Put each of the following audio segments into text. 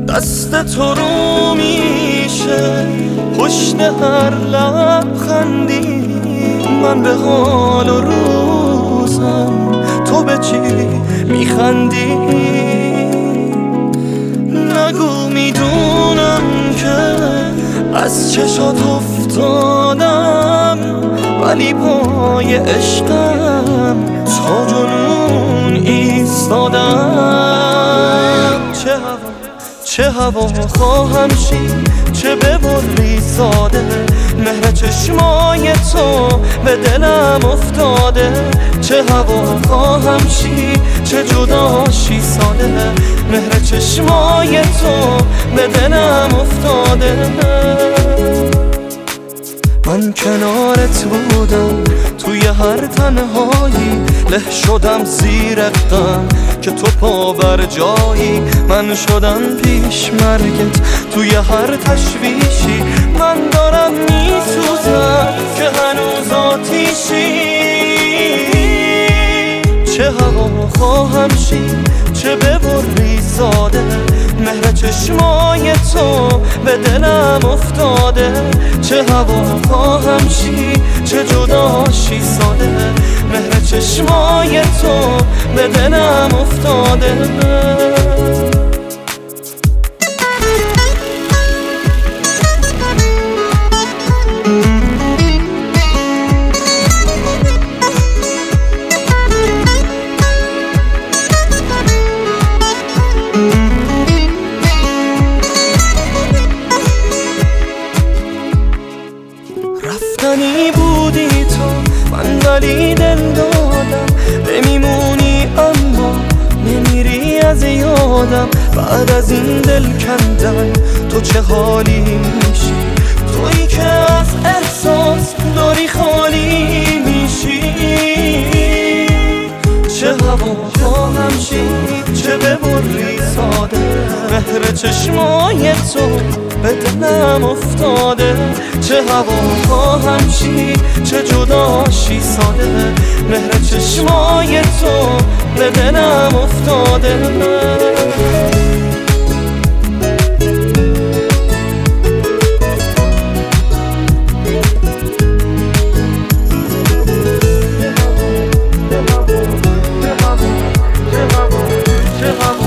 دست تو رو میشه پشت هر لبخندی. من به حال و روزم تو به چی میخندی؟ نگو میدونم که از چشات افتادم، ولی پای عشقم تا جنون ایستادم. چه هوا خواهم شی، چه ببری ساده، مهر چشمای تو به دلم افتاده. چه هوا خواهم شی، چه جداشی ساده، مهر چشمای تو به دلم افتاده. من کنارت بودم توی هر تنهایی، له شدم زیر غم که تو پا بر جایی. من شدم پیش مرگت توی هر تشویشی. من دارم میسوزم که هنوز آتیشی. چه هوا خواهم شی، چه ببری ساده، مهر چشمای تو به دلم افتاده. چه هوا خواهم شی، چه جداشی ساده، مهر چشمای تو به دلم افتاده. رفتنی بودی تو، من ولی دل دادم. بمیمونی اما نمیری از یادم. بعد از این دل کندن تو چه حالی میشی؟ تویی که از احساس داری خالی میشی. چه هوا خواهم شی، چه ببری ساده، مهر چشمای تو به دلم افتاده. چه هوا خواهم شی، چه جداشی ساده، مهر چشمای تو به دلم افتاده.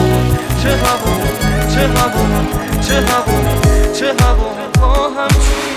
چه هوا خواهم